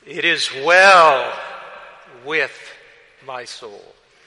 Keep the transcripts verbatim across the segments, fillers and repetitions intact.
It is well with my soul.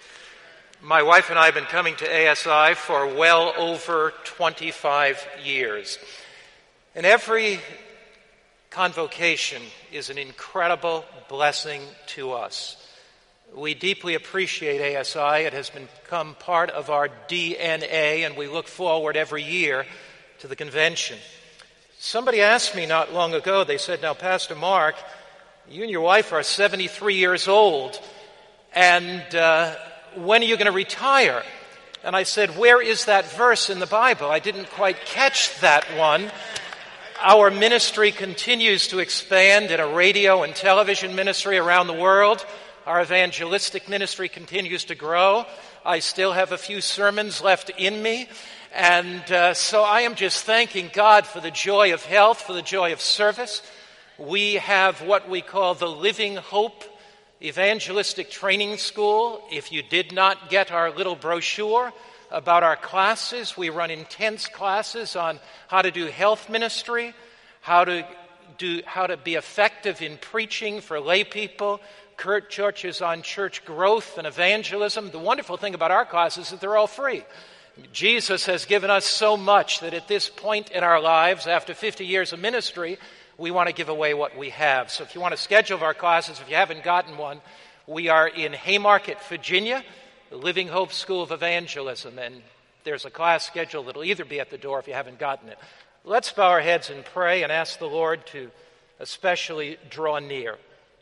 My wife and I have been coming to A S I for well over twenty-five years. And every convocation is an incredible blessing to us. We deeply appreciate A S I. It has become part of our D N A, and we look forward every year to the convention. Somebody asked me not long ago, they said, now, Pastor Mark, you and your wife are seventy-three years old, and uh, when are you going to retire? And I said, where is that verse in the Bible? I didn't quite catch that one. Our ministry continues to expand in a radio and television ministry around the world. Our evangelistic ministry continues to grow. I still have a few sermons left in me. And uh, so I am just thanking God for the joy of health, for the joy of service. We have what we call the Living Hope Evangelistic Training School. If you did not get our little brochure about our classes, we run intense classes on how to do health ministry, how to do how to be effective in preaching for lay people, churches on church growth and evangelism. The wonderful thing about our classes is that they're all free. Jesus has given us so much that at this point in our lives, after fifty years of ministry, we want to give away what we have. So if you want to schedule our classes, if you haven't gotten one, we are in Haymarket, Virginia, the Living Hope School of Evangelism, and there's a class schedule that'll either be at the door if you haven't gotten it. Let's bow our heads and pray and ask the Lord to especially draw near.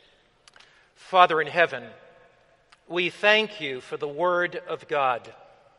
Father in heaven, we thank you for the Word of God.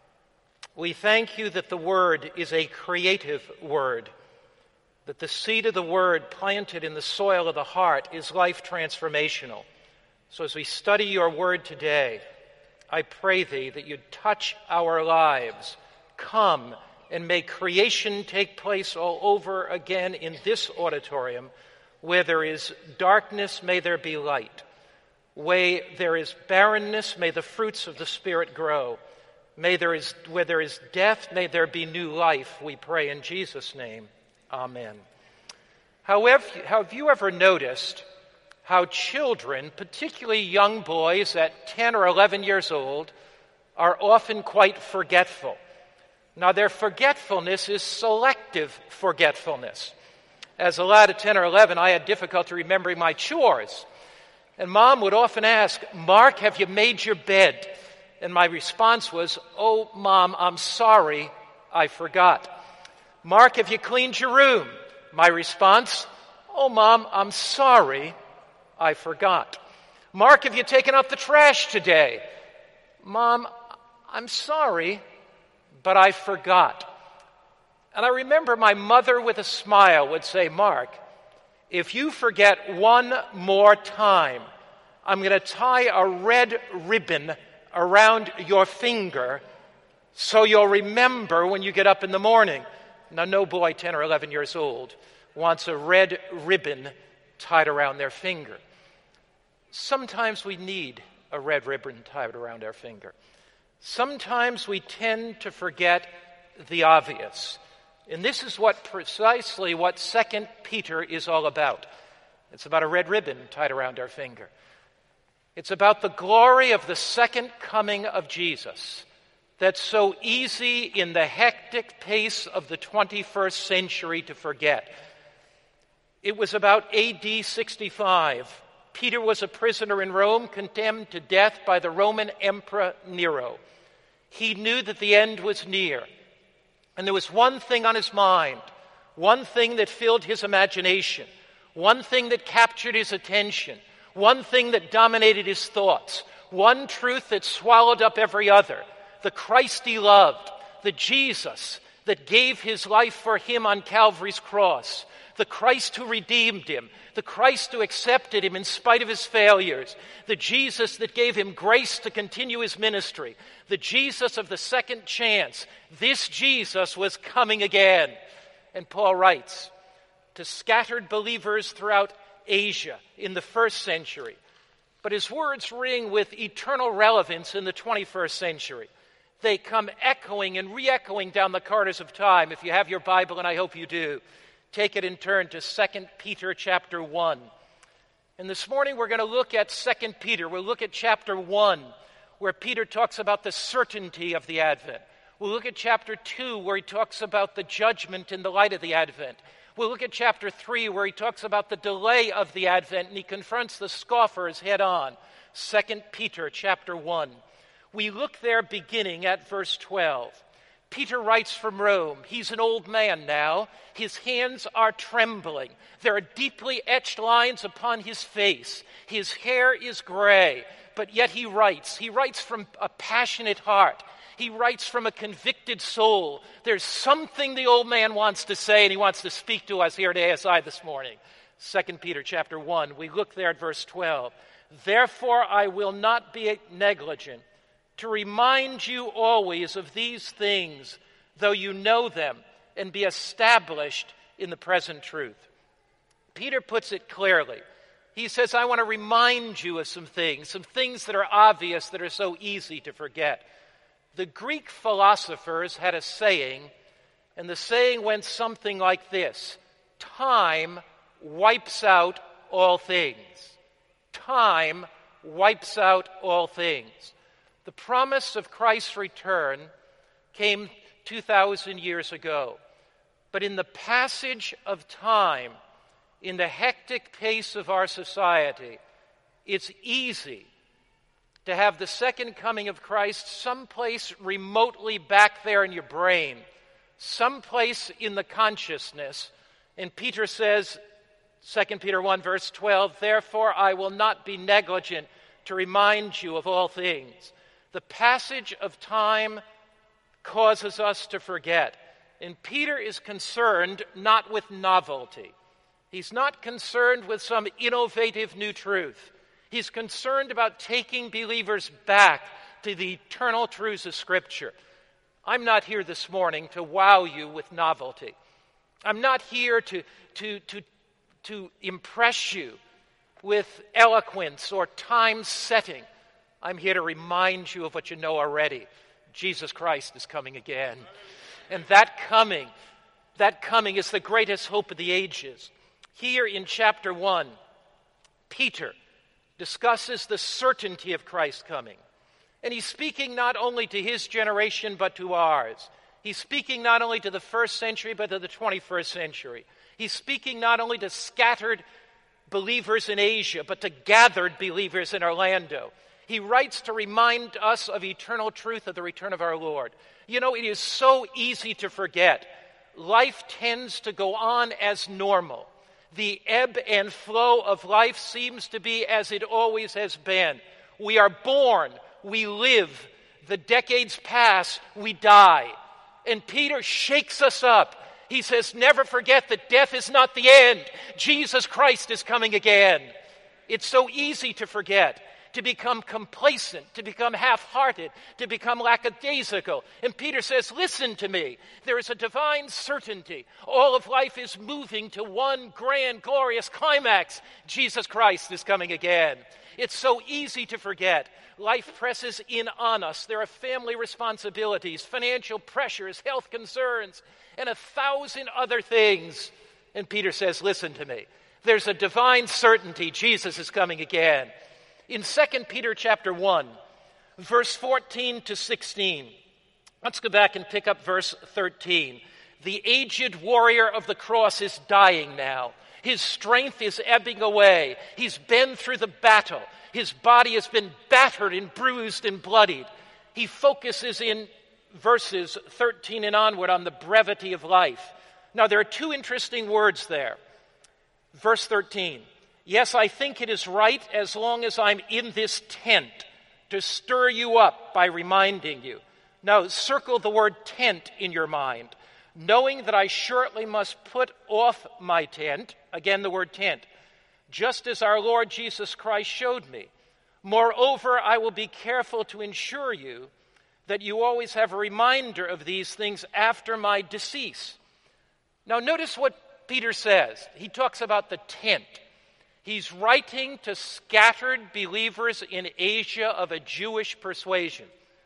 We thank you that the Word is a creative Word, that the seed of the Word planted in the soil of the heart is life transformational. So as we study your Word today, I pray thee that you'd touch our lives, come and make creation take place all over again in this auditorium. Where there is darkness, may there be light. Where there is barrenness, may the fruits of the Spirit grow. May there is, where there is death, may there be new life, we pray in Jesus' name. Amen. However, have you ever noticed how children, particularly young boys at ten or eleven years old, are often quite forgetful? Now, their forgetfulness is selective forgetfulness. As a lad at ten or eleven, I had difficulty remembering my chores. And Mom would often ask, Mark, have you made your bed? And my response was, oh, Mom, I'm sorry, I forgot. Mark, have you cleaned your room? My response, oh, Mom, I'm sorry, I forgot. Mark, have you taken out the trash today? Mom, I'm sorry, but I forgot. And I remember my mother with a smile would say, Mark, if you forget one more time, I'm going to tie a red ribbon around your finger so you'll remember when you get up in the morning. Now, no boy ten or eleven years old wants a red ribbon tied around their finger. Sometimes we need a red ribbon tied around our finger. Sometimes we tend to forget the obvious. And this is what precisely what Second Peter is all about. It's about a red ribbon tied around our finger. It's about the glory of the second coming of Jesus that's so easy in the hectic pace of the twenty-first century to forget. It was about A D sixty-five. Peter was a prisoner in Rome, condemned to death by the Roman Emperor Nero. He knew that the end was near. And there was one thing on his mind, one thing that filled his imagination, one thing that captured his attention, one thing that dominated his thoughts, one truth that swallowed up every other. The Christ he loved, the Jesus that gave his life for him on Calvary's cross, the Christ who redeemed him, the Christ who accepted him in spite of his failures, the Jesus that gave him grace to continue his ministry, the Jesus of the second chance. This Jesus was coming again. And Paul writes to scattered believers throughout Asia in the first century, but his words ring with eternal relevance in the twenty-first century. They come echoing and re-echoing down the corridors of time. If you have your Bible, and I hope you do, take it in turn to Second Peter chapter one. And this morning we're going to look at Second Peter. We'll look at chapter one, where Peter talks about the certainty of the Advent. We'll look at chapter two, where he talks about the judgment in the light of the Advent. We'll look at chapter three, where he talks about the delay of the Advent, and he confronts the scoffers head on. Second Peter chapter one. We look there beginning at verse twelve. Peter writes from Rome. He's an old man now. His hands are trembling. There are deeply etched lines upon his face. His hair is gray, but yet he writes. He writes from a passionate heart. He writes from a convicted soul. There's something the old man wants to say, and he wants to speak to us here at A S I this morning. Second Peter chapter one. We look there at verse twelve. Therefore I will not be negligent to remind you always of these things, though you know them, and be established in the present truth. Peter puts it clearly. He says, I want to remind you of some things, some things that are obvious, that are so easy to forget. The Greek philosophers had a saying, and the saying went something like this: time wipes out all things. Time wipes out all things. The promise of Christ's return came two thousand years ago. But in the passage of time, in the hectic pace of our society, it's easy to have the second coming of Christ someplace remotely back there in your brain, someplace in the consciousness. And Peter says, Second Peter one, verse twelve, therefore I will not be negligent to remind you of all things. The passage of time causes us to forget. And Peter is concerned not with novelty. He's not concerned with some innovative new truth. He's concerned about taking believers back to the eternal truths of Scripture. I'm not here this morning to wow you with novelty. I'm not here to, to, to, to impress you with eloquence or time setting. I'm here to remind you of what you know already. Jesus Christ is coming again. And that coming, that coming is the greatest hope of the ages. Here in chapter one, Peter discusses the certainty of Christ's coming. And he's speaking not only to his generation, but to ours. He's speaking not only to the first century, but to the twenty-first century. He's speaking not only to scattered believers in Asia, but to gathered believers in Orlando. He writes to remind us of eternal truth of the return of our Lord. You know, it is so easy to forget. Life tends to go on as normal. The ebb and flow of life seems to be as it always has been. We are born, we live, the decades pass, we die. And Peter shakes us up. He says, never forget that death is not the end. Jesus Christ is coming again. It's so easy to forget, to become complacent, to become half-hearted, to become lackadaisical. And Peter says, listen to me. There is a divine certainty. All of life is moving to one grand, glorious climax. Jesus Christ is coming again. It's so easy to forget. Life presses in on us. There are family responsibilities, financial pressures, health concerns, and a thousand other things. And Peter says, listen to me. There's a divine certainty. Jesus is coming again. In Second Peter chapter one, verse fourteen to sixteen, let's go back and pick up verse thirteen. The aged warrior of the cross is dying now. His strength is ebbing away. He's been through the battle. His body has been battered and bruised and bloodied. He focuses in verses thirteen and onward on the brevity of life. Now, there are two interesting words there. Verse thirteen. Yes, I think it is right, as long as I'm in this tent, to stir you up by reminding you. Now, circle the word tent in your mind, knowing that I shortly must put off my tent, again the word tent, just as our Lord Jesus Christ showed me. Moreover, I will be careful to ensure you that you always have a reminder of these things after my decease. Now, notice what Peter says. He talks about the tent. He's writing to scattered believers in Asia of a Jewish persuasion.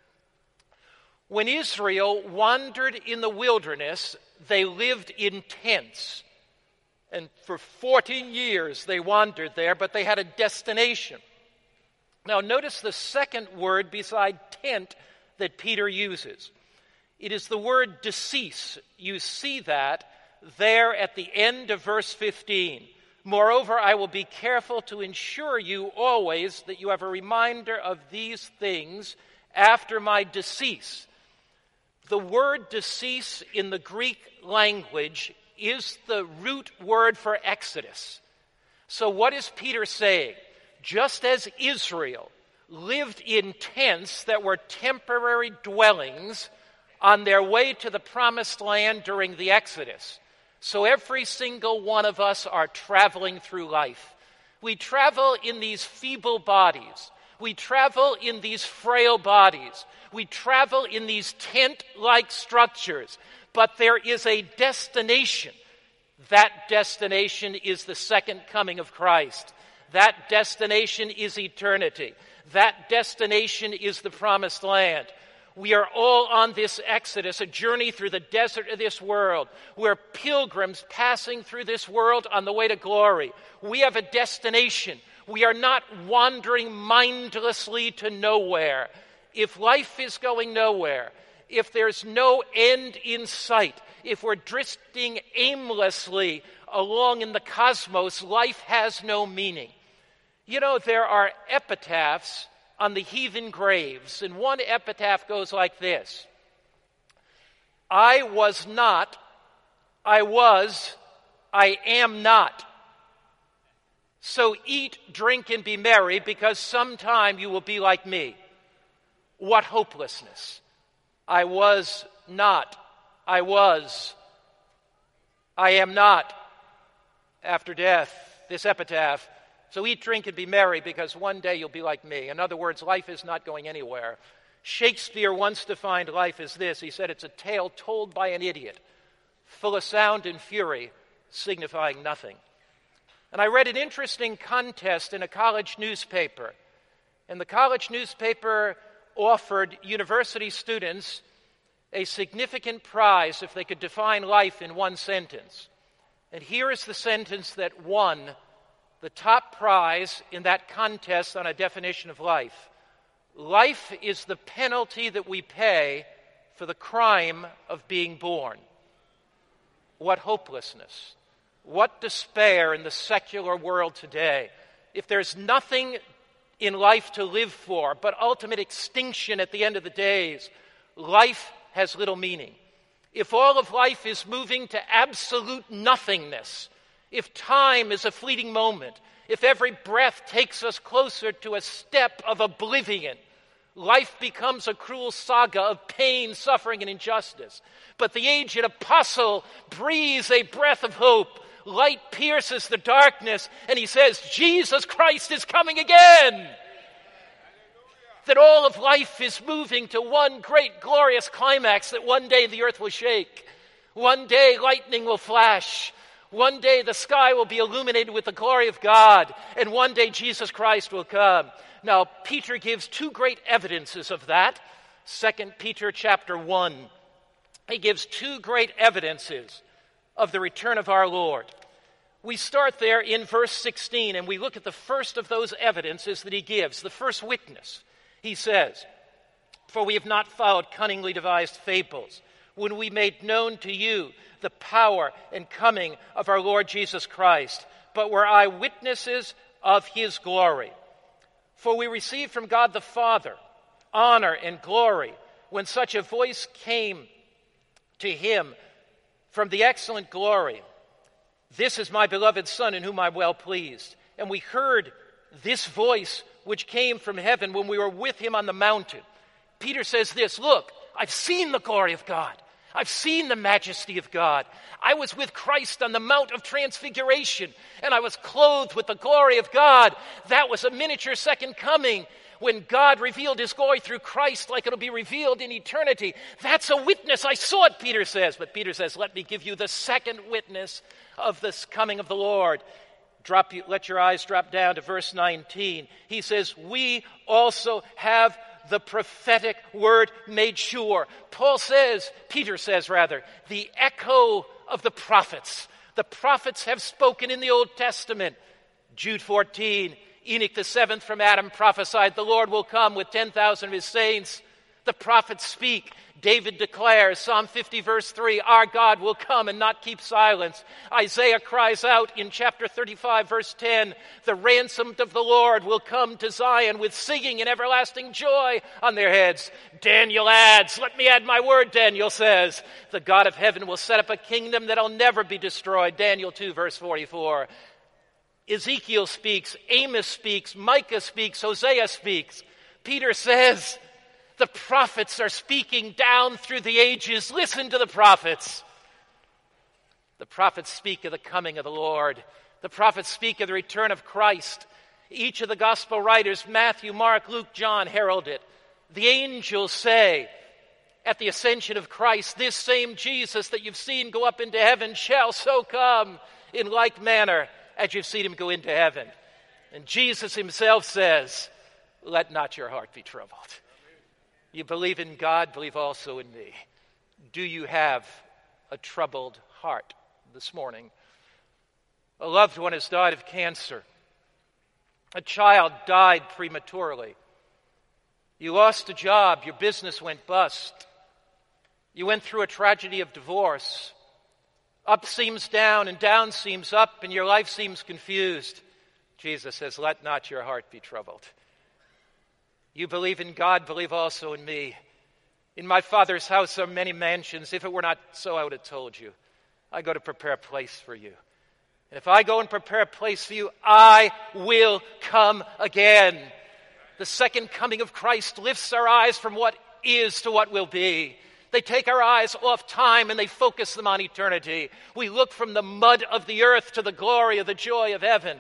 When Israel wandered in the wilderness, they lived in tents. And for fourteen years they wandered there, but they had a destination. Now notice the second word beside tent that Peter uses. It is the word decease. You see that there at the end of verse fifteen. Moreover, I will be careful to ensure you always that you have a reminder of these things after my decease. The word decease in the Greek language is the root word for Exodus. So what is Peter saying? Just as Israel lived in tents that were temporary dwellings on their way to the promised land during the Exodus, so every single one of us are traveling through life. We travel in these feeble bodies. We travel in these frail bodies. We travel in these tent-like structures. But there is a destination. That destination is the second coming of Christ. That destination is eternity. That destination is the promised land. We are all on this exodus, a journey through the desert of this world. We're pilgrims passing through this world on the way to glory. We have a destination. We are not wandering mindlessly to nowhere. If life is going nowhere, if there's no end in sight, if we're drifting aimlessly along in the cosmos, life has no meaning. You know, there are epitaphs on the heathen graves, and one epitaph goes like this: I was not, I was, I am not. So eat, drink, and be merry, because sometime you will be like me. What hopelessness. I was not, I was, I am not. After death, this epitaph. So eat, drink, and be merry, because one day you'll be like me. In other words, life is not going anywhere. Shakespeare once defined life as this. He said it's a tale told by an idiot, full of sound and fury, signifying nothing. And I read an interesting contest in a college newspaper. And the college newspaper offered university students a significant prize if they could define life in one sentence. And here is the sentence that won the top prize in that contest on a definition of life. Life is the penalty that we pay for the crime of being born. What hopelessness. What despair in the secular world today. If there's nothing in life to live for but ultimate extinction at the end of the days, life has little meaning. If all of life is moving to absolute nothingness, if time is a fleeting moment, if every breath takes us closer to a step of oblivion, life becomes a cruel saga of pain, suffering, and injustice. But the aged apostle breathes a breath of hope. Light pierces the darkness, and he says, Jesus Christ is coming again. That all of life is moving to one great glorious climax, that one day the earth will shake. One day lightning will flash. One day the sky will be illuminated with the glory of God, and one day Jesus Christ will come. Now, Peter gives two great evidences of that. Second Peter chapter one. He gives two great evidences of the return of our Lord. We start there in verse sixteen, and we look at the first of those evidences that he gives, the first witness. He says, "For we have not followed cunningly devised fables, when we made known to you the power and coming of our Lord Jesus Christ, but were eyewitnesses of his glory. For we received from God the Father honor and glory when such a voice came to him from the excellent glory. This is my beloved Son in whom I'm well pleased. And we heard this voice which came from heaven when we were with him on the mountain." Peter says this, look, I've seen the glory of God. I've seen the majesty of God. I was with Christ on the Mount of Transfiguration, and I was clothed with the glory of God. That was a miniature second coming when God revealed his glory through Christ like it'll be revealed in eternity. That's a witness. I saw it, Peter says. But Peter says, let me give you the second witness of this coming of the Lord. Drop you, let your eyes drop down to verse nineteen. He says, we also have the prophetic word made sure. Paul says, Peter says rather, the echo of the prophets, The prophets have spoken in the Old Testament. Jude fourteen, Enoch the seventh from Adam prophesied, the Lord will come with ten thousand of his saints. The prophets speak. David declares, Psalm fifty verse three, our God will come and not keep silence. Isaiah cries out in chapter thirty-five verse ten, the ransomed of the Lord will come to Zion with singing and everlasting joy on their heads. Daniel adds, let me add my word, Daniel says, the God of heaven will set up a kingdom that'll never be destroyed. Daniel two verse forty-four. Ezekiel speaks, Amos speaks, Micah speaks, Hosea speaks. Peter says, the prophets are speaking down through the ages. Listen to the prophets. The prophets speak of the coming of the Lord. The prophets speak of the return of Christ. Each of the gospel writers, Matthew, Mark, Luke, John, herald it. The angels say at the ascension of Christ, this same Jesus that you've seen go up into heaven shall so come in like manner as you've seen him go into heaven. And Jesus himself says, let not your heart be troubled. You believe in God, believe also in me. Do you have a troubled heart this morning? A loved one has died of cancer. A child died prematurely. You lost a job, your business went bust. You went through a tragedy of divorce. Up seems down and down seems up and your life seems confused. Jesus says, let not your heart be troubled. You believe in God, believe also in me. In my Father's house are many mansions. If it were not so, I would have told you. I go to prepare a place for you. And if I go and prepare a place for you, I will come again. The second coming of Christ lifts our eyes from what is to what will be. They take our eyes off time and they focus them on eternity. We look from the mud of the earth to the glory of the joy of heaven.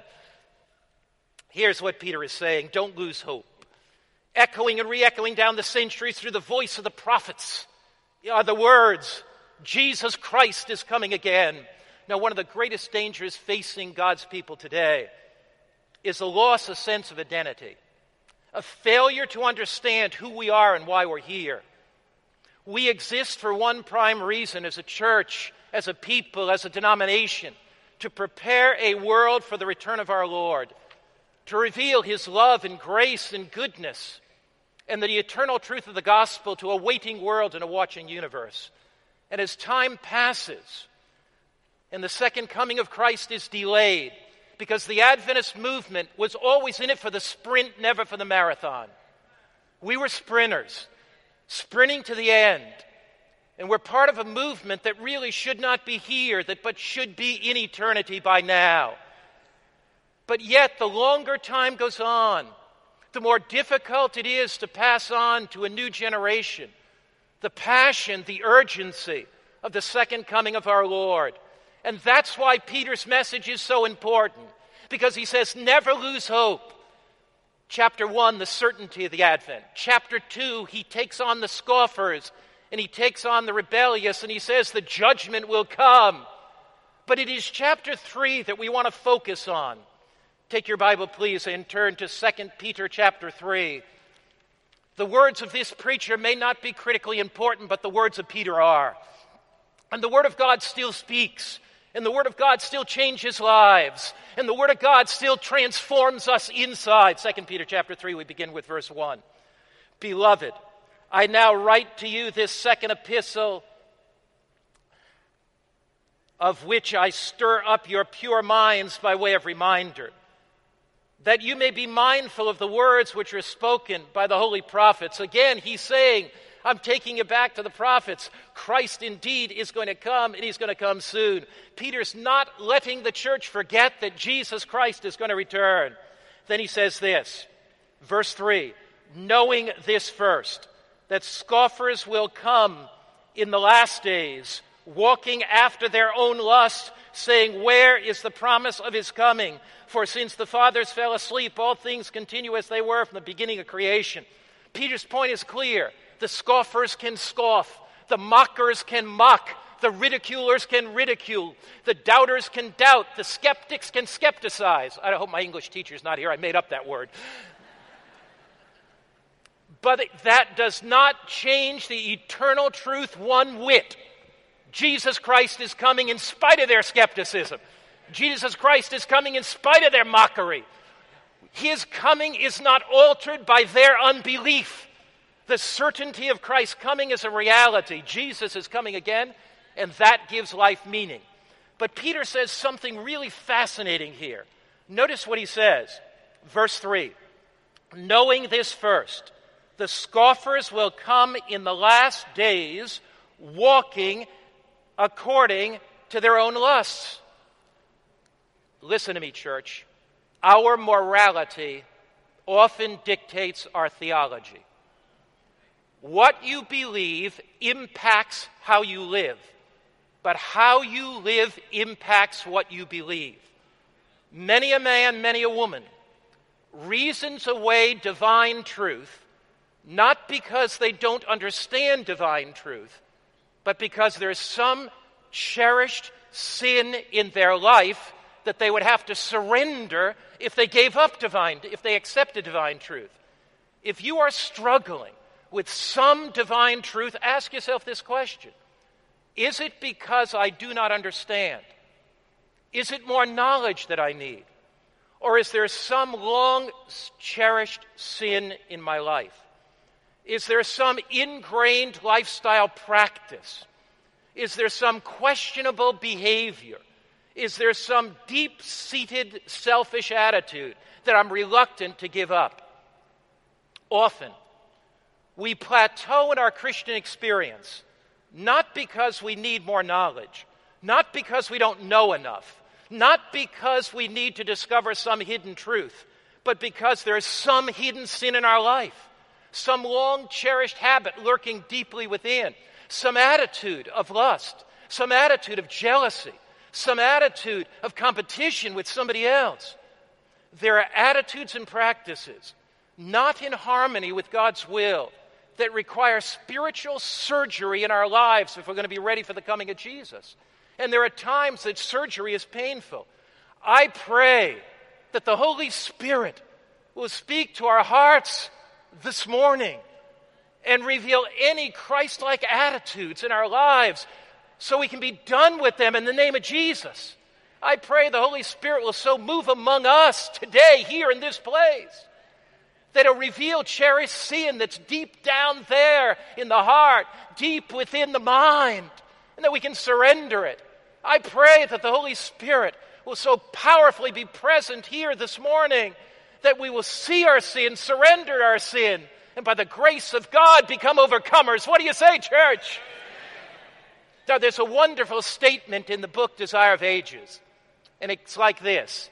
Here's what Peter is saying. Don't lose hope. Echoing and re-echoing down the centuries through the voice of the prophets are the words, Jesus Christ is coming again. Now, one of the greatest dangers facing God's people today is a loss of sense of identity, a failure to understand who we are and why we're here. We exist for one prime reason as a church, as a people, as a denomination, to prepare a world for the return of our Lord, to reveal his love and grace and goodness and the eternal truth of the gospel to a waiting world and a watching universe. And as time passes and the second coming of Christ is delayed, because the Adventist movement was always in it for the sprint, never for the marathon. We were sprinters, sprinting to the end. And we're part of a movement that really should not be here, that but should be in eternity by now. But yet, the longer time goes on, the more difficult it is to pass on to a new generation the passion, the urgency of the second coming of our Lord. And that's why Peter's message is so important, because he says, never lose hope. Chapter one, the certainty of the Advent. Chapter two, he takes on the scoffers and he takes on the rebellious and he says the judgment will come. But it is chapter three that we want to focus on. Take your Bible, please, and turn to Second Peter chapter three. The words of this preacher may not be critically important, but the words of Peter are. And the Word of God still speaks. And the Word of God still changes lives. And the Word of God still transforms us inside. Second Peter chapter three, we begin with verse one. Beloved, I now write to you this second epistle, of which I stir up your pure minds by way of reminder, that you may be mindful of the words which are spoken by the holy prophets. Again, he's saying, I'm taking you back to the prophets. Christ indeed is going to come, and he's going to come soon. Peter's not letting the church forget that Jesus Christ is going to return. Then he says this, verse three, knowing this first, that scoffers will come in the last days, walking after their own lust, saying, where is the promise of his coming? For since the fathers fell asleep, all things continue as they were from the beginning of creation. Peter's point is clear. The scoffers can scoff. The mockers can mock. The ridiculers can ridicule. The doubters can doubt. The skeptics can skepticize. I hope my English teacher's not here. I made up that word. But that does not change the eternal truth one whit. Jesus Christ is coming in spite of their skepticism. Jesus Christ is coming in spite of their mockery. His coming is not altered by their unbelief. The certainty of Christ coming is a reality. Jesus is coming again, and that gives life meaning. But Peter says something really fascinating here. Notice what he says. Verse three. Knowing this first, the scoffers will come in the last days, walking according to their own lusts. Listen to me, church. Our morality often dictates our theology. What you believe impacts how you live, but how you live impacts what you believe. Many a man, many a woman reasons away divine truth, not because they don't understand divine truth, but because there's some cherished sin in their life that they would have to surrender if they gave up divine, if they accepted divine truth. If you are struggling with some divine truth, ask yourself this question. Is it because I do not understand? Is it more knowledge that I need? Or is there some long-cherished sin in my life? Is there some ingrained lifestyle practice? Is there some questionable behavior? Is there some deep-seated selfish attitude that I'm reluctant to give up? Often, we plateau in our Christian experience, not because we need more knowledge, not because we don't know enough, not because we need to discover some hidden truth, but because there is some hidden sin in our life, some long-cherished habit lurking deeply within, some attitude of lust, some attitude of jealousy, some attitude of competition with somebody else. There are attitudes and practices not in harmony with God's will that require spiritual surgery in our lives if we're going to be ready for the coming of Jesus. And there are times that surgery is painful. I pray that the Holy Spirit will speak to our hearts this morning and reveal any Christ-like attitudes in our lives so we can be done with them in the name of Jesus. I pray the Holy Spirit will so move among us today, here in this place, that it'll reveal cherished sin that's deep down there in the heart, deep within the mind, and that we can surrender it. I pray that the Holy Spirit will so powerfully be present here this morning that we will see our sin, surrender our sin, and by the grace of God become overcomers. What do you say, church? Now, there's a wonderful statement in the book Desire of Ages, and it's like this.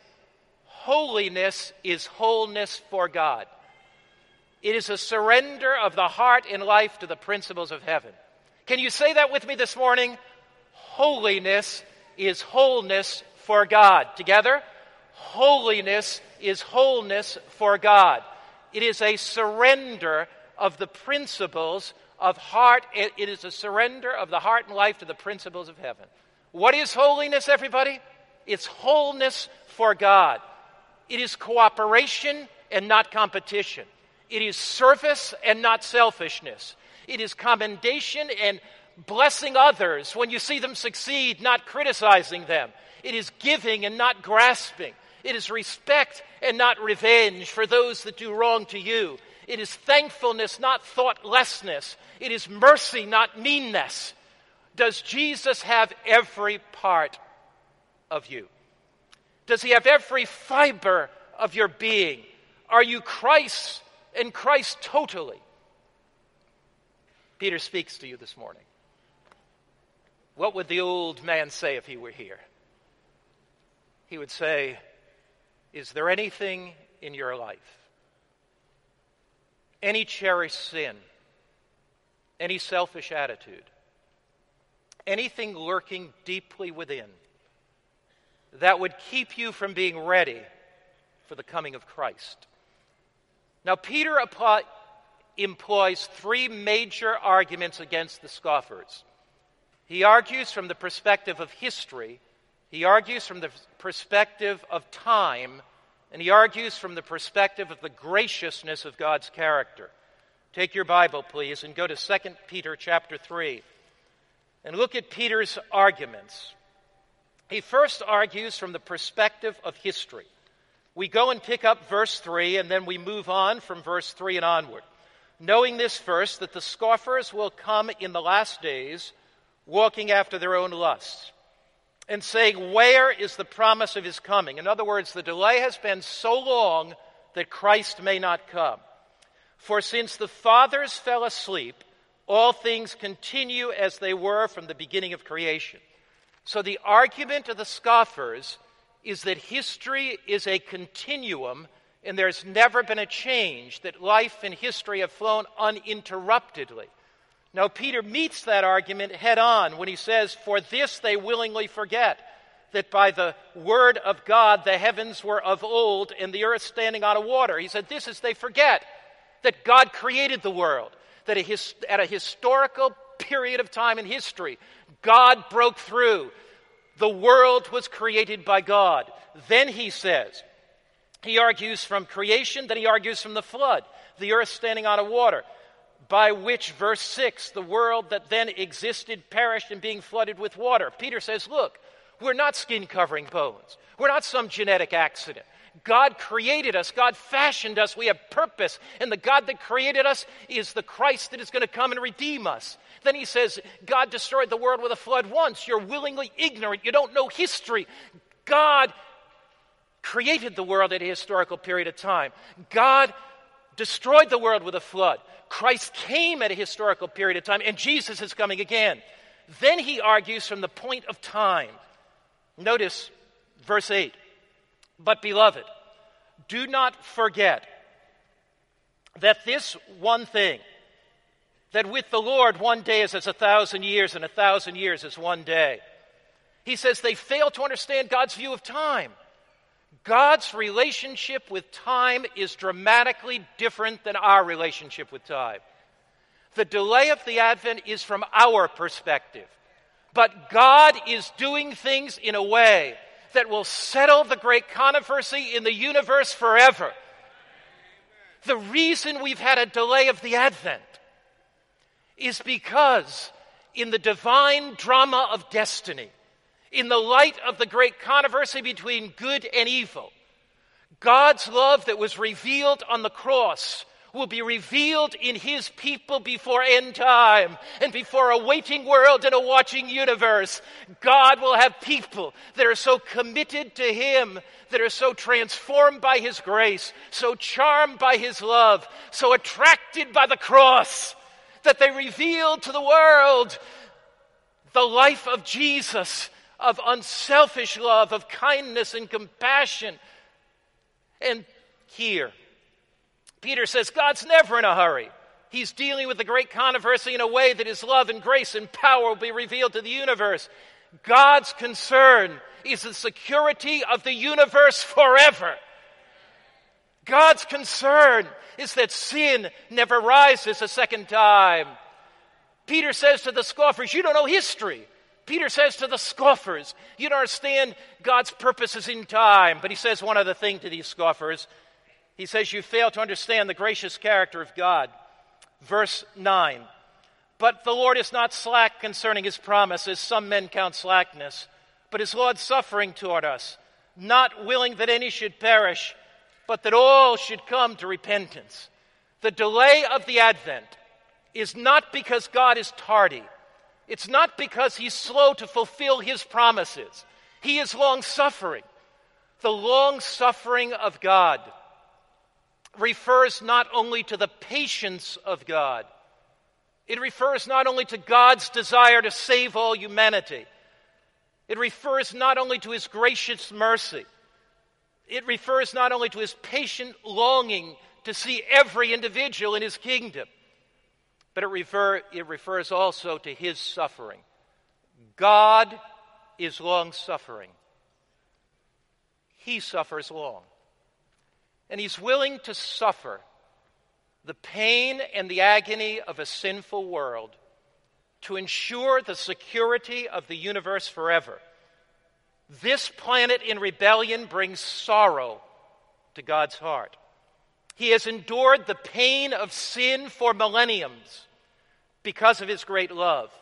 Holiness is wholeness for God. It is a surrender of the heart and life to the principles of heaven. Can you say that with me this morning? Holiness is wholeness for God. Together? Holiness is wholeness for God. It is a surrender of the principles of heart. It is a surrender of the heart and life to the principles of heaven. What is holiness, everybody? It's wholeness for God. It is cooperation and not competition. It is service and not selfishness. It is commendation and blessing others when you see them succeed, not criticizing them. It is giving and not grasping. It is respect and not revenge for those that do wrong to you. It is thankfulness, not thoughtlessness. It is mercy, not meanness. Does Jesus have every part of you? Does he have every fiber of your being? Are you Christ and Christ totally? Peter speaks to you this morning. What would the old man say if he were here? He would say, is there anything in your life, any cherished sin, any selfish attitude, anything lurking deeply within that would keep you from being ready for the coming of Christ? Now, Peter apply, employs three major arguments against the scoffers. He argues from the perspective of history, he argues from the perspective of time, and he argues from the perspective of the graciousness of God's character. Take your Bible, please, and go to Second Peter chapter three. and look at Peter's arguments. He first argues from the perspective of history. We go and pick up verse three, and then we move on from verse three and onward. Knowing this first, that the scoffers will come in the last days, walking after their own lusts, and saying, where is the promise of his coming? In other words, the delay has been so long that Christ may not come. For since the fathers fell asleep, all things continue as they were from the beginning of creation. So the argument of the scoffers is that history is a continuum and there's never been a change, that life and history have flown uninterruptedly. Now, Peter meets that argument head on when he says, for this they willingly forget, that by the word of God the heavens were of old and the earth standing on a water. He said, this is they forget that God created the world, that a his, at a historical period of time in history, God broke through. The world was created by God. Then he says, he argues from creation, then he argues from the flood, the earth standing on a water, by which, verse six, the world that then existed perished and being flooded with water. Peter says, look, we're not skin-covering bones. We're not some genetic accident. God created us. God fashioned us. We have purpose. And the God that created us is the Christ that is going to come and redeem us. Then he says, God destroyed the world with a flood once. You're willingly ignorant. You don't know history. God created the world at a historical period of time. God destroyed the world with a flood. Christ came at a historical period of time, and Jesus is coming again. Then he argues from the point of time. Notice verse eight. But beloved, do not forget that this one thing, that with the Lord one day is as a thousand years, and a thousand years is one day. He says they fail to understand God's view of time. God's relationship with time is dramatically different than our relationship with time. The delay of the Advent is from our perspective. But God is doing things in a way that will settle the great controversy in the universe forever. The reason we've had a delay of the Advent is because in the divine drama of destiny, in the light of the great controversy between good and evil, God's love that was revealed on the cross will be revealed in his people before end time and before a waiting world and a watching universe. God will have people that are so committed to him, that are so transformed by his grace, so charmed by his love, so attracted by the cross, that they reveal to the world the life of Jesus, of unselfish love, of kindness and compassion. And here, Peter says, God's never in a hurry. He's dealing with the great controversy in a way that his love and grace and power will be revealed to the universe. God's concern is the security of the universe forever. God's concern is that sin never rises a second time. Peter says to the scoffers, you don't know history. Peter says to the scoffers, you don't understand God's purposes in time. But he says one other thing to these scoffers. He says, you fail to understand the gracious character of God. Verse nine, but the Lord is not slack concerning his promise, as some men count slackness, but is long-suffering toward us, not willing that any should perish, but that all should come to repentance. The delay of the Advent is not because God is tardy. It's not because he's slow to fulfill his promises. He is long-suffering. The long-suffering of God refers not only to the patience of God. It refers not only to God's desire to save all humanity. It refers not only to his gracious mercy. It refers not only to his patient longing to see every individual in his kingdom, but it, refer, it refers also to his suffering. God is long-suffering. He suffers long. And he's willing to suffer the pain and the agony of a sinful world to ensure the security of the universe forever. This planet in rebellion brings sorrow to God's heart. He has endured the pain of sin for millenniums because of his great love.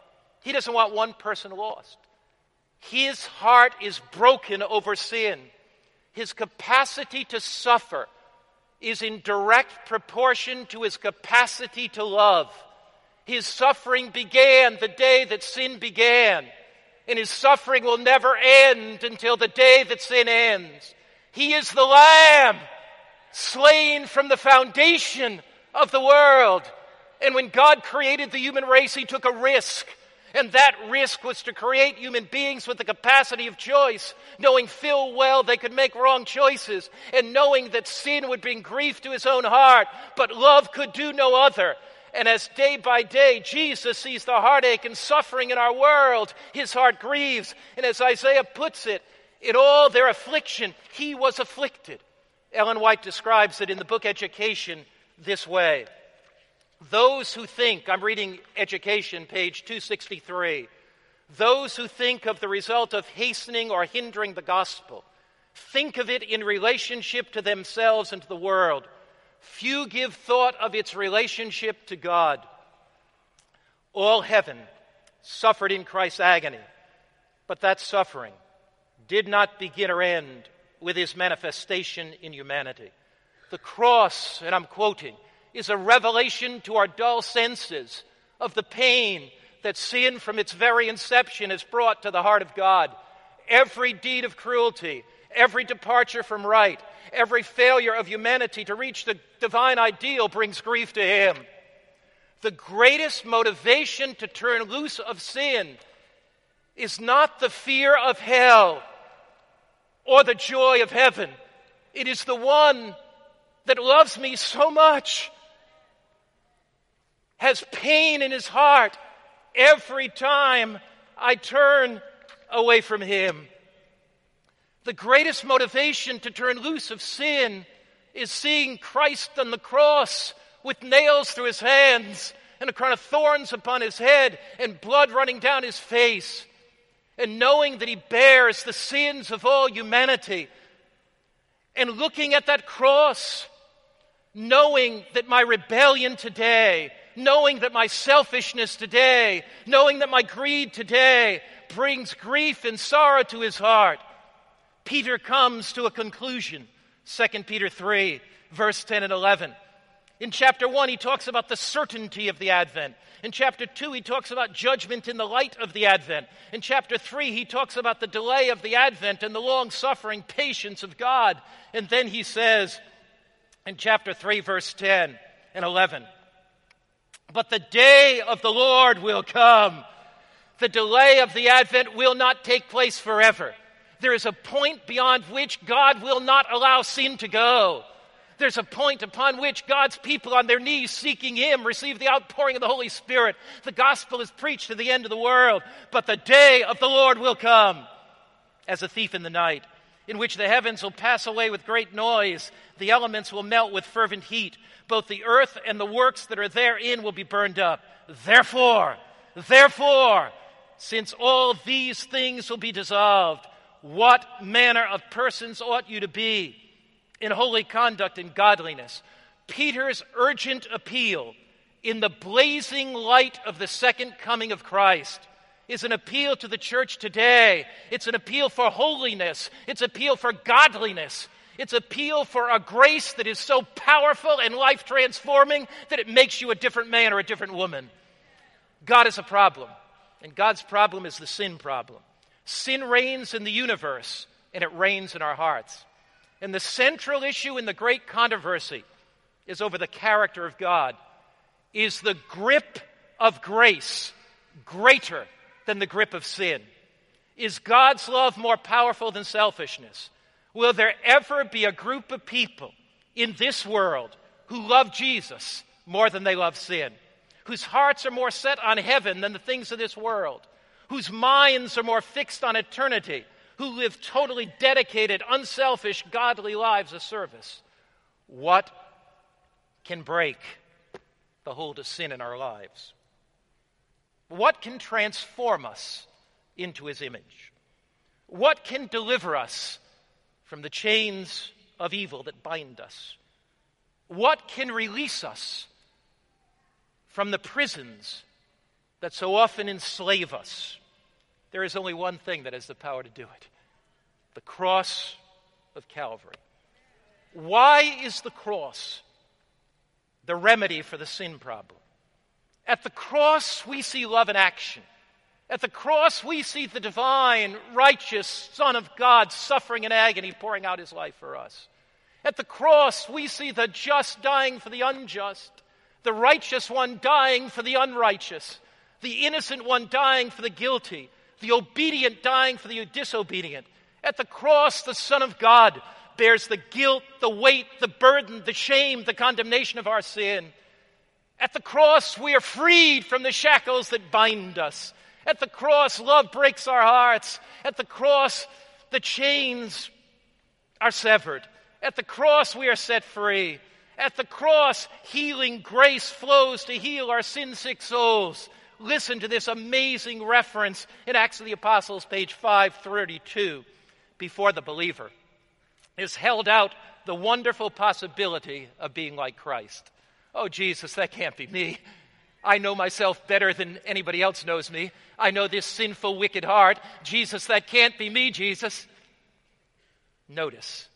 He doesn't want one person lost. His heart is broken over sin. His capacity to suffer is in direct proportion to his capacity to love. His suffering began the day that sin began, and his suffering will never end until the day that sin ends. He is the Lamb slain from the foundation of the world. And when God created the human race, he took a risk. And that risk was to create human beings with the capacity of choice, knowing full well they could make wrong choices, and knowing that sin would bring grief to his own heart, but love could do no other. And as day by day Jesus sees the heartache and suffering in our world, his heart grieves. And as Isaiah puts it, in all their affliction, he was afflicted. Ellen White describes it in the book Education this way. Those who think, I'm reading Education, page two sixty-three, those who think of the result of hastening or hindering the gospel, think of it in relationship to themselves and to the world. Few give thought of its relationship to God. All heaven suffered in Christ's agony, but that suffering did not begin or end with his manifestation in humanity. The cross, and I'm quoting, is a revelation to our dull senses of the pain that sin from its very inception has brought to the heart of God. Every deed of cruelty, every departure from right, every failure of humanity to reach the divine ideal brings grief to him. The greatest motivation to turn loose of sin is not the fear of hell or the joy of heaven. It is the one that loves me so much, has pain in his heart every time I turn away from him. The greatest motivation to turn loose of sin is seeing Christ on the cross with nails through his hands and a crown of thorns upon his head and blood running down his face, and knowing that he bears the sins of all humanity, and looking at that cross, knowing that my rebellion today, knowing that my selfishness today, knowing that my greed today brings grief and sorrow to his heart. Peter comes to a conclusion. Second Peter three, verse ten and eleven. In chapter one, he talks about the certainty of the Advent. In chapter two, he talks about judgment in the light of the Advent. In chapter three, he talks about the delay of the Advent and the long-suffering patience of God. And then he says in chapter three, verse ten and eleven, but the day of the Lord will come. The delay of the Advent will not take place forever. There is a point beyond which God will not allow sin to go. There's a point upon which God's people on their knees seeking him receive the outpouring of the Holy Spirit. The gospel is preached to the end of the world. But the day of the Lord will come as a thief in the night, in which the heavens will pass away with great noise. The elements will melt with fervent heat. Both the earth and the works that are therein will be burned up. Therefore, therefore, since all these things will be dissolved, what manner of persons ought you to be in holy conduct and godliness? Peter's urgent appeal in the blazing light of the second coming of Christ is an appeal to the church today. It's an appeal for holiness. It's an appeal for godliness. It's an appeal for a grace that is so powerful and life-transforming that it makes you a different man or a different woman. God is a problem, and God's problem is the sin problem. Sin reigns in the universe, and it reigns in our hearts. And the central issue in the great controversy is over the character of God. Is the grip of grace greater than the grip of sin? Is God's love more powerful than selfishness? Will there ever be a group of people in this world who love Jesus more than they love sin? Whose hearts are more set on heaven than the things of this world? Whose minds are more fixed on eternity? Who live totally dedicated, unselfish, godly lives of service? What can break the hold of sin in our lives? What can transform us into his image? What can deliver us from the chains of evil that bind us? What can release us from the prisons that so often enslave us, there is only one thing that has the power to do it: the cross of Calvary. Why is the cross the remedy for the sin problem? At the cross, we see love in action. At the cross, we see the divine, righteous Son of God suffering in agony, pouring out his life for us. At the cross, we see the just dying for the unjust, the righteous one dying for the unrighteous, the innocent one dying for the guilty, the obedient dying for the disobedient. At the cross, the Son of God bears the guilt, the weight, the burden, the shame, the condemnation of our sin. At the cross, we are freed from the shackles that bind us. At the cross, love breaks our hearts. At the cross, the chains are severed. At the cross, we are set free. At the cross, healing grace flows to heal our sin-sick souls. Listen to this amazing reference in Acts of the Apostles, page five thirty-two. Before the believer is held out the wonderful possibility of being like Christ. Oh, Jesus, that can't be me. I know myself better than anybody else knows me. I know this sinful, wicked heart. Jesus, that can't be me, Jesus. Notice,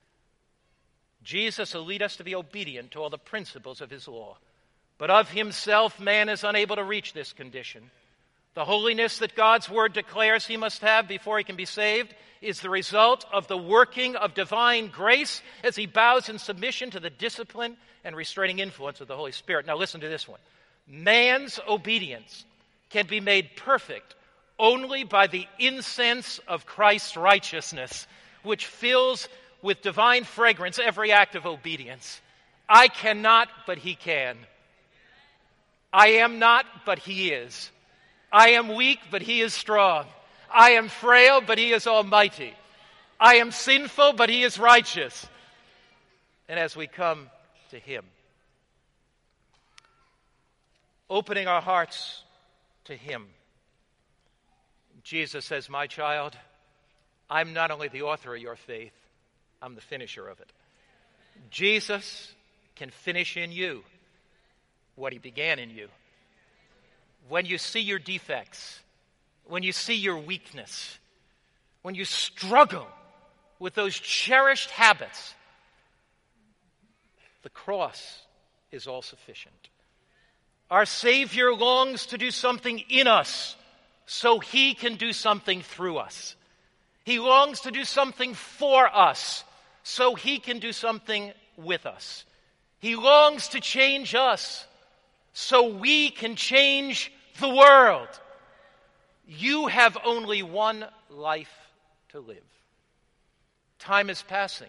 Jesus will lead us to be obedient to all the principles of his law. But of himself, man is unable to reach this condition. The holiness that God's word declares he must have before he can be saved is the result of the working of divine grace as he bows in submission to the discipline and restraining influence of the Holy Spirit. Now listen to this one. Man's obedience can be made perfect only by the incense of Christ's righteousness, which fills with divine fragrance every act of obedience. I cannot, but he can. I am not, but he is. I am weak, but he is strong. I am frail, but he is almighty. I am sinful, but he is righteous. And as we come to him, opening our hearts to him, Jesus says, my child, I'm not only the author of your faith, I'm the finisher of it. Jesus can finish in you what he began in you. When you see your defects, when you see your weakness, when you struggle with those cherished habits, the cross is all sufficient. Our Savior longs to do something in us so he can do something through us. He longs to do something for us so he can do something with us. He longs to change us so we can change the world. You have only one life to live. Time is passing.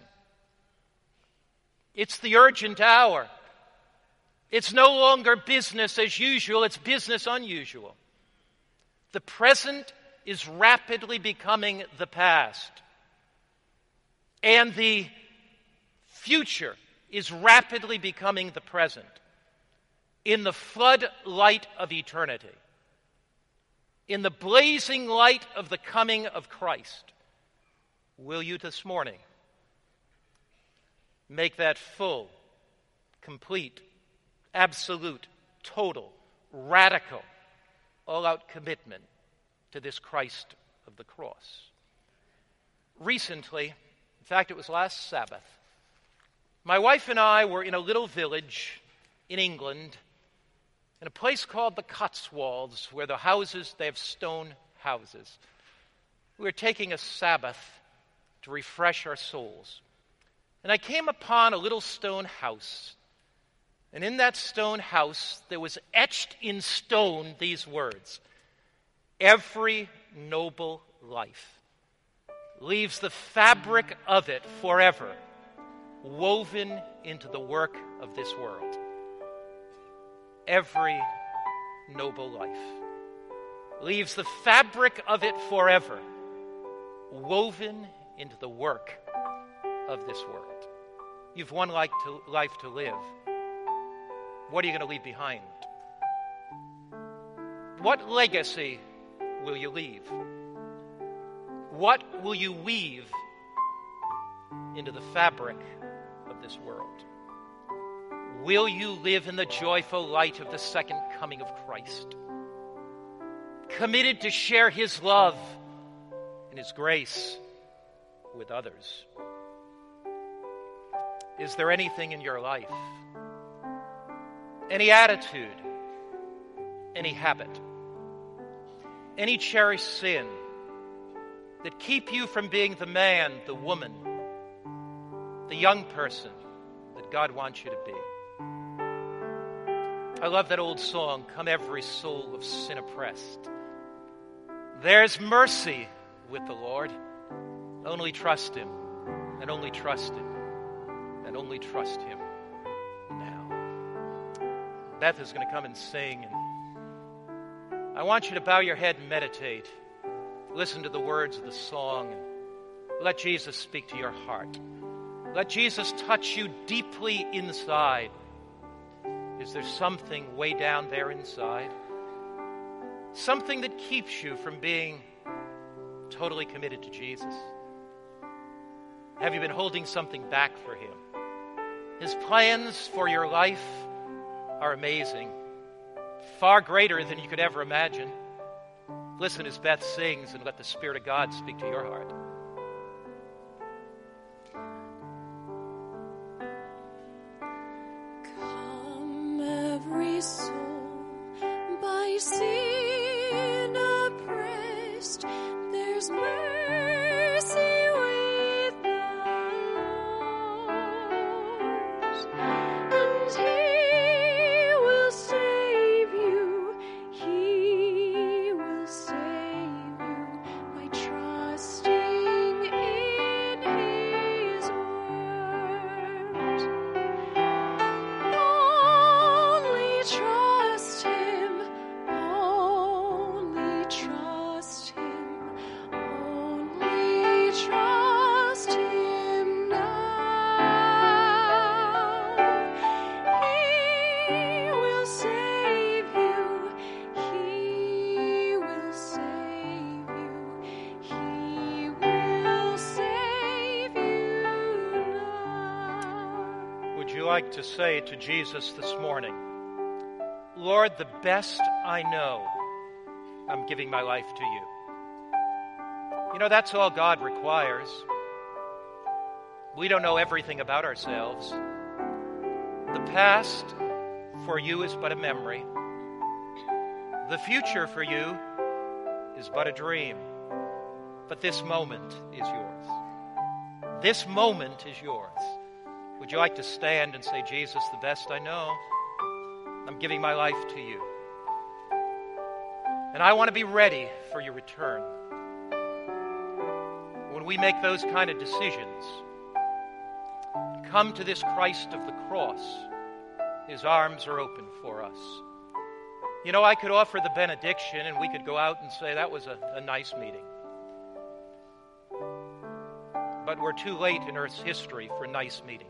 It's the urgent hour. It's no longer business as usual, it's business unusual. The present is rapidly becoming the past. And the future is rapidly becoming the present. In the floodlight of eternity, in the blazing light of the coming of Christ, will you this morning make that full, complete, absolute, total, radical, all-out commitment to this Christ of the cross? Recently, in fact, it was last Sabbath, my wife and I were in a little village in England, in a place called the Cotswolds, where the houses, they have stone houses. We were taking a Sabbath to refresh our souls. And I came upon a little stone house. And in that stone house, there was etched in stone these words: every noble life leaves the fabric of it forever, woven into the work of this world. Every noble life leaves the fabric of it forever, woven into the work of this world. You've one life to, life to live. What are you going to leave behind? What legacy will you leave? What will you weave into the fabric of this world? Will you live in the joyful light of the second coming of Christ? committed to share his love and his grace with others? Is there anything in your life, any attitude, any habit, any cherished sin that keep you from being the man, the woman, the young person that God wants you to be? I love that old song, "Come every soul of sin oppressed. There's mercy with the Lord. Only trust him, and only trust him, and only trust him now." Beth is going to come and sing, and I want you to bow your head and meditate. Listen to the words of the song, and let Jesus speak to your heart. Let Jesus touch you deeply inside. Is there something way down there inside? Something that keeps you from being totally committed to Jesus? Have you been holding something back for him? His plans for your life are amazing, far greater than you could ever imagine. Listen as Beth sings and let the Spirit of God speak to your heart. Come every soul by sin oppressed, there's mercy with the Lord, and he will save you, he will save you by trusting in his word. Only trust him, only trust him, only trust him now. He will save you, he will save you, he will save you now. Would you like to say to Jesus this morning, "Lord, the best I know, I'm giving my life to you"? You know, that's all God requires. We don't know everything about ourselves. The past for you is but a memory. The future for you is but a dream. But this moment is yours. This moment is yours. Would you like to stand and say, "Jesus, the best I know, I'm giving my life to you. And I want to be ready for your return." When we make those kind of decisions, come to this Christ of the cross, his arms are open for us. You know, I could offer the benediction and we could go out and say that was a, a nice meeting. But we're too late in Earth's history for nice meetings.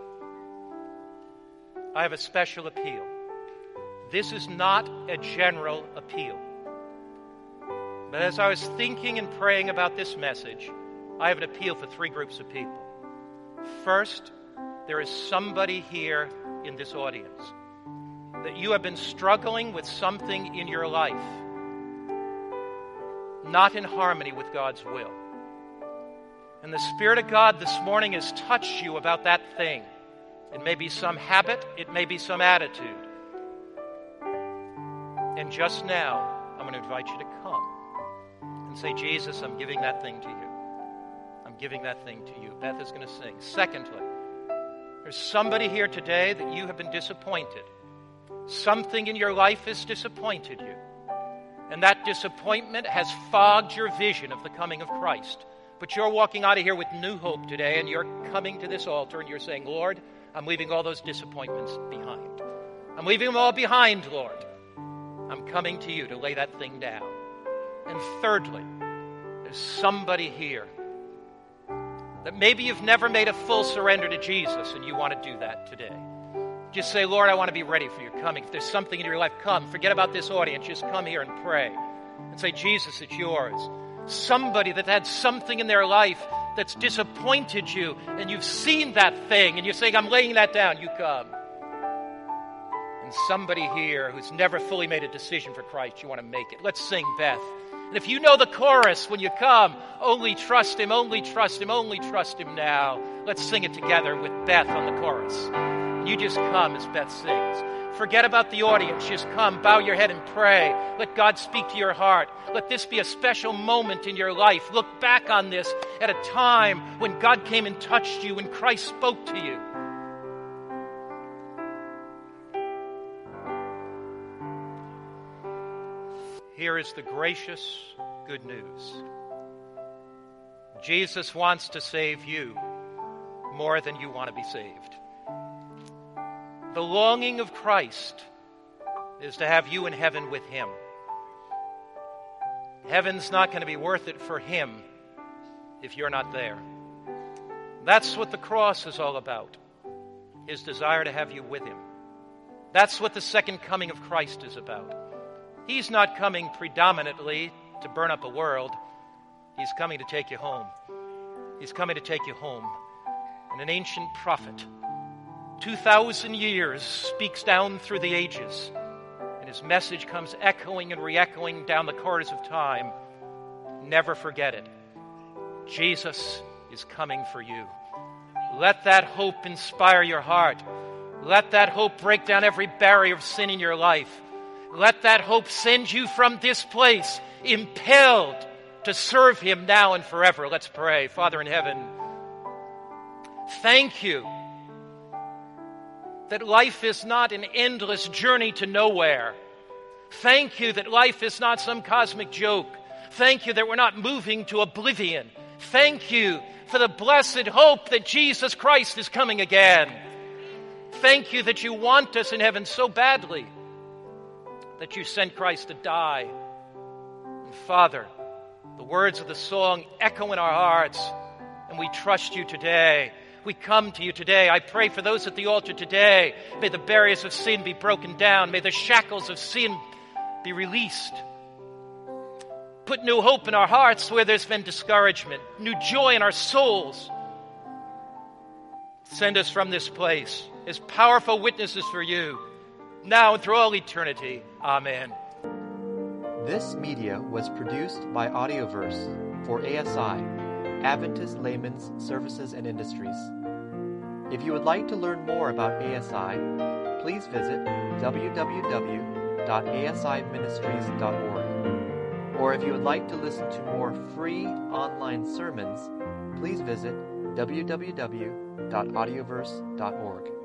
I have a special appeal. This is not a general appeal. But as I was thinking and praying about this message, I have an appeal for three groups of people. First, there is somebody here in this audience that you have been struggling with something in your life, not in harmony with God's will. And the Spirit of God this morning has touched you about that thing. It may be some habit, it may be some attitude. And just now, I'm going to invite you to come and say, "Jesus, I'm giving that thing to you. I'm giving that thing to you." Beth is going to sing. Secondly, there's somebody here today that you have been disappointed. Something in your life has disappointed you. And that disappointment has fogged your vision of the coming of Christ. But you're walking out of here with new hope today, and you're coming to this altar and you're saying, "Lord, I'm leaving all those disappointments behind. I'm leaving them all behind, Lord. I'm coming to you to lay that thing down." And thirdly, there's somebody here that maybe you've never made a full surrender to Jesus and you want to do that today. Just say, "Lord, I want to be ready for your coming." If there's something in your life, come. Forget about this audience. Just come here and pray. And say, "Jesus, it's yours." Somebody that had something in their life that's disappointed you, and you've seen that thing, and you're saying, "I'm laying that down." You come. and somebody here who's never fully made a decision for Christ, you want to make it. Let's sing Beth. And if you know the chorus when you come, only trust him, only trust him, only trust him now. Let's sing it together with Beth on the chorus. And you just come as Beth sings. Forget about the audience. Just come, bow your head and pray. Let God speak to your heart. Let this be a special moment in your life. Look back on this at a time when God came and touched you, when Christ spoke to you. Here is the gracious good news. Jesus wants to save you more than you want to be saved. The longing of Christ is to have you in heaven with him. Heaven's not going to be worth it for him if you're not there. That's what the cross is all about, his desire to have you with him. That's what the second coming of Christ is about. He's not coming predominantly to burn up a world. He's coming to take you home. He's coming to take you home. And an ancient prophet, two thousand years, speaks down through the ages. And his message comes echoing and re-echoing down the corridors of time. Never forget it. Jesus is coming for you. Let that hope inspire your heart. Let that hope break down every barrier of sin in your life. Let that hope send you from this place, impelled to serve him now and forever. Let's pray. Father in heaven, thank you that life is not an endless journey to nowhere. Thank you that life is not some cosmic joke. Thank you that we're not moving to oblivion. Thank you for the blessed hope that Jesus Christ is coming again. Thank you that you want us in heaven so badly that you sent Christ to die. And Father, the words of the song echo in our hearts, and we trust you today. We come to you today. I pray for those at the altar today. May the barriers of sin be broken down. May the shackles of sin be released. Put new hope in our hearts where there's been discouragement, new joy in our souls. Send us from this place as powerful witnesses for you, now and through all eternity. Amen. This media was produced by Audioverse for A S I, Adventist Layman's Services and Industries. If you would like to learn more about A S I, please visit w w w dot a s i ministries dot org. Or if you would like to listen to more free online sermons, please visit w w w dot audioverse dot org.